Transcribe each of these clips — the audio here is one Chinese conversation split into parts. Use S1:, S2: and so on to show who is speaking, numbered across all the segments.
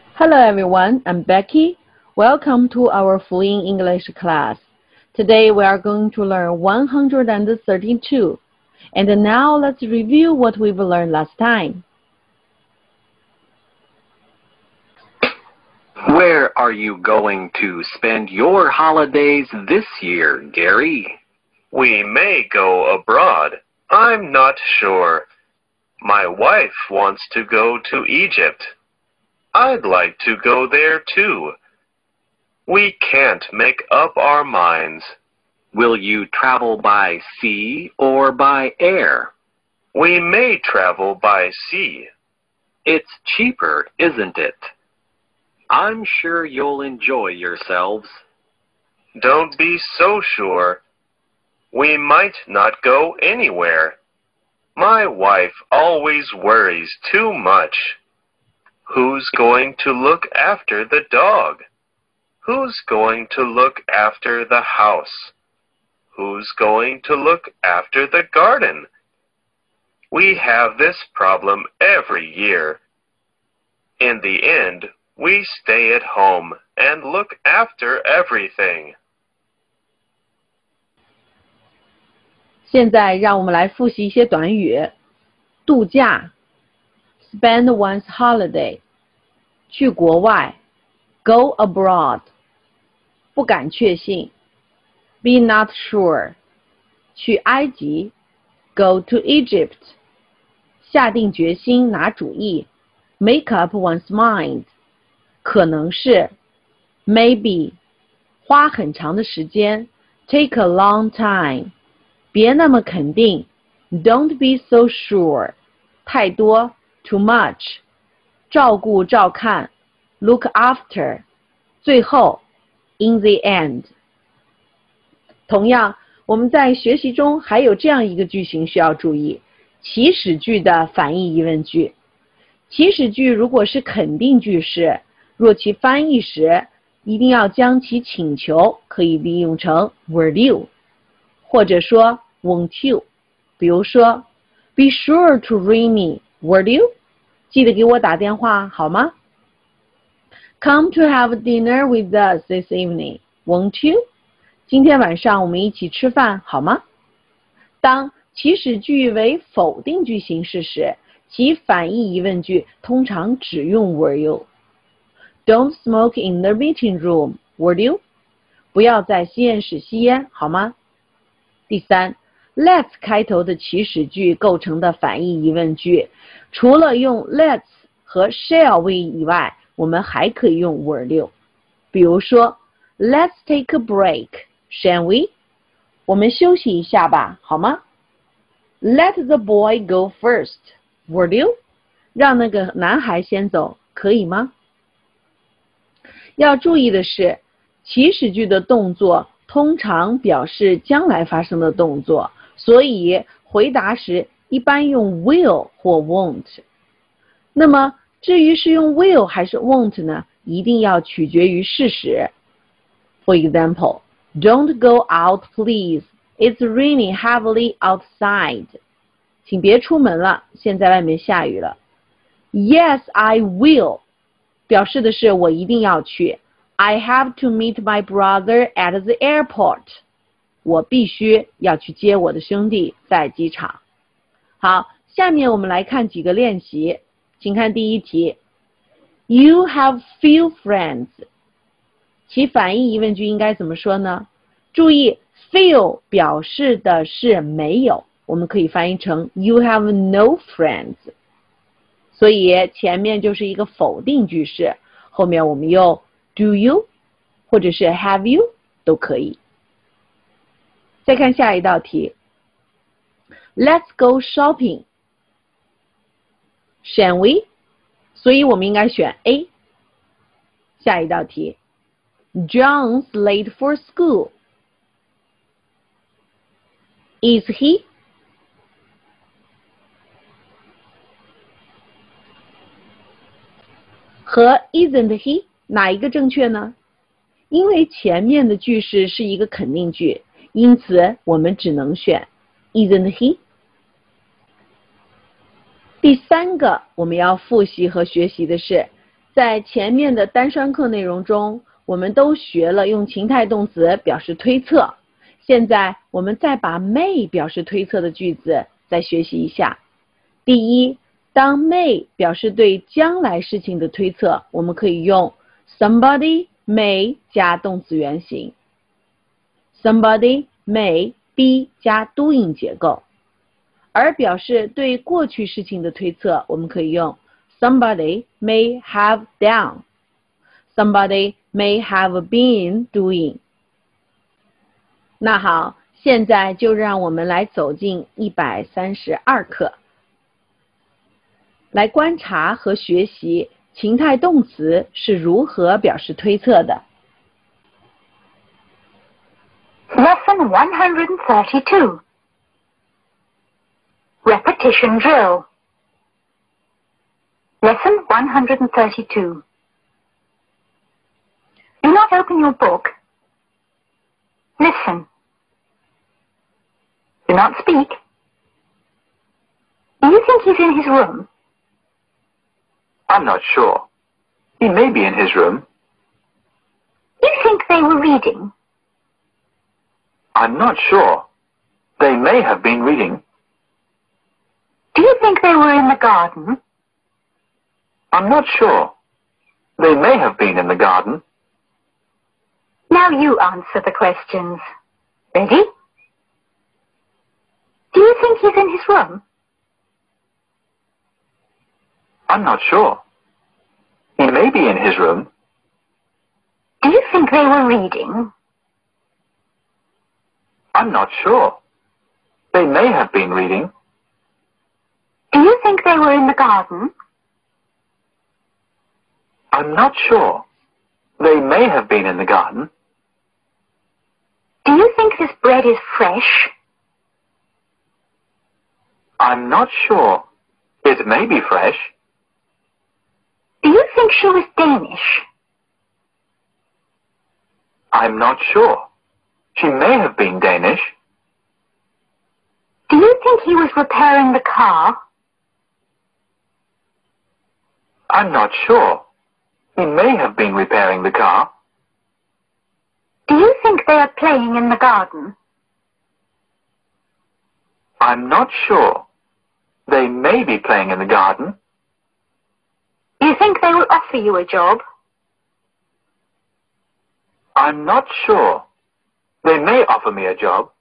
S1: Hello everyone, I'm Becky. Welcome to our Fluent English class. Today we are going to learn 132. And now let's review what we've learned last time.
S2: Where are you going to spend your holidays this year, Gary?
S3: We may go abroad. I'm not sure. My wife wants to go to Egypt. I'd like to go there too. We can't make up our minds.
S2: Will you travel by sea or by air?
S3: We may travel by sea.
S2: It's cheaper, isn't it? I'm sure you'll enjoy yourselves.
S3: Don't be so sure. We might not go anywhere. My wife always worries too much. Who's going to look after the dog? Who's going to look after the house? Who's going to look after the garden? We have this problem every year. In the end, we stay at home and look after everything.
S1: 现在让我们来复习一些短语。度假 spend one's holiday 去国外 go abroad 不敢确信 be not sure 去埃及 go to Egypt 下定决心拿主意 make up one's mind 可能是 maybe 花很长的时间 take a long time 别那么肯定 don't be so sure 太多 too much 照顾照看 look after 最后 in the end 同样我们在学习中还有这样一个句型需要注意祈使句的反义疑问句祈使句如果是肯定句式若其翻译时一定要将其请求可以利用成 will you 或者说 won't you 比如说 be sure to ring me will you 记得给我打电话好吗 Come to have dinner with us this evening won't you 今天晚上我们一起吃饭好吗当祈使句为否定句形式时其反义疑问句通常只用 will you Don't smoke in the meeting room, will you? 不要在实验室吸烟，好吗？第三 ，let's 开头的祈使句构成的反义疑问句，除了用 let's 和 shall we 以外，我们还可以用 will you。比如说 ，Let's take a break, shall we? 我们休息一下吧，好吗 ？Let the boy go first, will you? 让那个男孩先走，可以吗？要注意的是，祈使句的动作通常表示将来发生的动作，所以回答时一般用 will 或 won't。那么至于是用 will 还是 won't 呢？一定要取决于事实。For example, don't go out please. It's raining heavily outside. 请别出门了，现在外面下雨了。Yes, I will.表示的是我一定要去 I have to meet my brother at the airport 我必须要去接我的兄弟在机场好，下面我们来看几个练习请看第一题 You have few friends 其反义疑问句应该怎么说呢注意 few 表示的是没有我们可以翻译成 You have no friends所以前面就是一个否定句式后面我们用 do you 或者是 have you 都可以再看下一道题 Let's go shopping shall we 所以我们应该选 A 下一道题 John's late for school Is he和 isn't he 哪一个正确呢？因为前面的句式是一个肯定句，因此我们只能选 isn't he。第三个我们要复习和学习的是在前面的单双课内容中，我们都学了用情态动词表示推测。现在我们再把 may 表示推测的句子再学习一下。第一，当 may 表示对将来事情的推测，我们可以用 somebody may 加动词原形。Somebody may be 加 doing 结构。而表示对过去事情的推测，我们可以用 somebody may have done, somebody may have been doing。 那好，现在就让我们来走进132课，来观察和学习情态动词是如何表示推测的。
S4: Lesson 132. Repetition drill. Lesson 132. Do not open your book. Listen. Do not speak. Do you think he's in his room?
S3: I'm not sure. He may be in his room.
S4: Do you think they were reading?
S3: I'm not sure. They may have been reading.
S4: Do you think they were in the garden?
S3: I'm not sure. They may have been in the garden.
S4: Now you answer the questions. Ready? Do you think he's in his room?
S3: I'm not sure. He may be in his room.
S4: Do you think they were reading?
S3: I'm not sure. They may have been reading.
S4: Do you think they were in the garden?
S3: I'm not sure. They may have been in the garden.
S4: Do you think this bread is fresh?
S3: I'm not sure. It may be fresh.
S4: Do you think she was Danish?
S3: I'm not sure. She may have been Danish.
S4: Do you think he was repairing the car?
S3: I'm not sure. He may have been repairing the car.
S4: Do you think they are playing in the garden?
S3: I'm not sure. They may be playing in the garden.
S4: Do you think they will offer you a job?
S3: I'm not sure. They may offer me a job.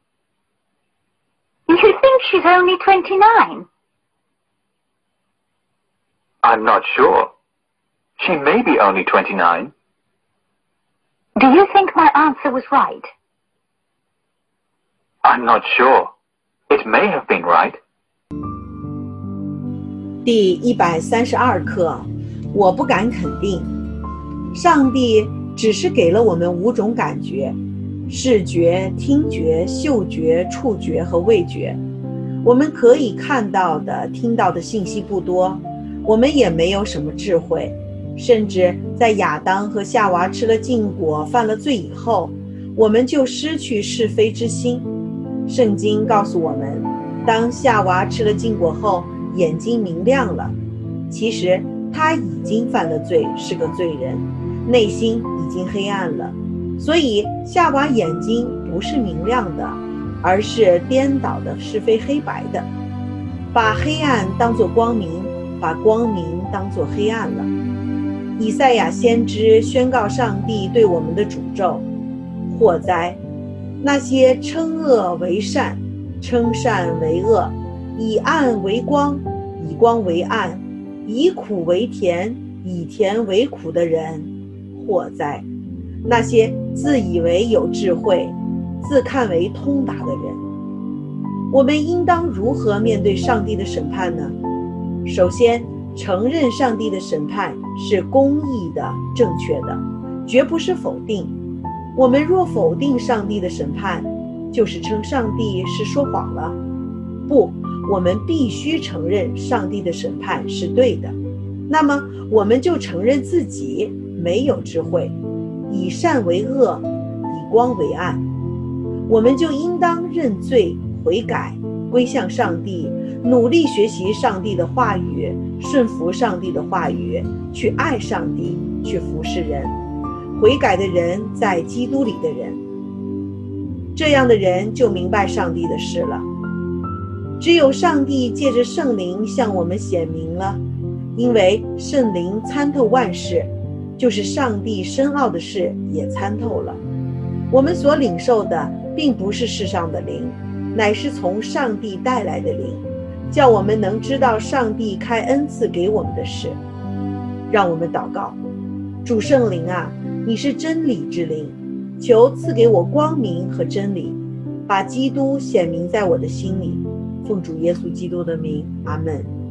S4: You think she's only 29?
S3: I'm not sure. She may be only 29.
S4: Do you think my answer was right?
S3: I'm not sure. It may have been right.
S1: 第132课，我不敢肯定。上帝只是给了我们5种感觉：视觉、听觉、嗅觉、触觉和味觉。我们可以看到的、听到的信息不多，我们也没有什么智慧。甚至在亚当和夏娃吃了禁果、犯了罪以后，我们就失去是非之心。圣经告诉我们，当夏娃吃了禁果后，眼睛明亮了。其实他已经犯了罪，是个罪人，内心已经黑暗了。所以夏娃眼睛不是明亮的，而是颠倒的，是非黑白的，把黑暗当作光明，把光明当作黑暗了。以赛亚先知宣告上帝对我们的诅咒：祸哉！那些称恶为善，称善为恶，以暗为光，以光为暗，以苦为甜，以甜为苦的人，祸哉！那些自以为有智慧，自看为通达的人。我们应当如何面对上帝的审判呢？首先，承认上帝的审判是公义的、正确的，绝不是否定。我们若否定上帝的审判，就是称上帝是说谎了。不，我们必须承认上帝的审判是对的。那么，我们就承认自己没有智慧，以善为恶，以光为暗。我们就应当认罪悔改，归向上帝，
S5: 努力学习上帝的话语，顺服上帝的话语，去爱上帝，去服侍人。悔改的人在基督里的人，这样的人就明白上帝的事了。只有上帝借着圣灵向我们显明了，因为圣灵参透万事，就是上帝深奥的事也参透了。我们所领受的并不是世上的灵，乃是从上帝带来的灵，叫我们能知道上帝开恩赐给我们的事。让我们祷告。主圣灵啊，你是真理之灵，求赐给我光明和真理，把基督显明在我的心里。奉主耶稣基督的名，阿们。